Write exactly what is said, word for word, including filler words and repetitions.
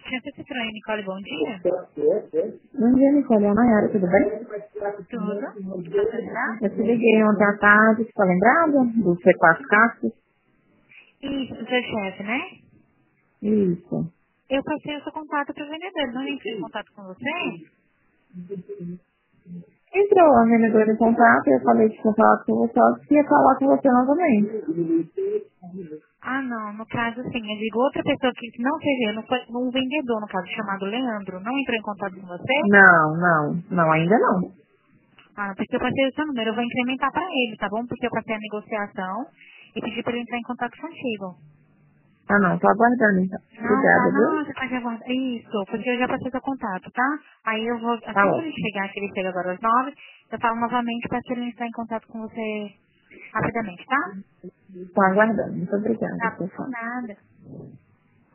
Gente, Citroën, Nicole, bom dia. Bom dia, Nicole. É a Nayara, tudo bem? Tudo? Posso ajudar? Eu te liguei ontem à tarde, você tá lembrada? Do C quatro Cascos? Isso, do seu chefe, né? Isso. Eu passei o seu contato para o vendedor. Não entrei em contato com você? Entrou a vendedora em contato e eu falei que tinha falado com você, ela disse que ia falar com você novamente. Ah, não. No caso, sim. Eu digo outra pessoa que não seja eu. Não foi um vendedor, no caso, chamado Leandro. Não entrou em contato com você? Não, não, não, ainda não. Ah, porque eu passei o seu número. Eu vou incrementar para ele, tá bom? Porque eu passei a negociação e pedi para ele entrar em contato contigo. Ah, não, tô aguardando então. Não, tá, Obrigada, não, viu? você pode aguardar. Isso, porque eu já passei seu contato, tá? Aí eu vou, Tá assim que ele ótimo. chegar, que ele chega agora às nove, eu falo novamente para ele entrar em contato com você rapidamente, tá? Tô aguardando. Muito obrigada, Tá, pessoal. nada.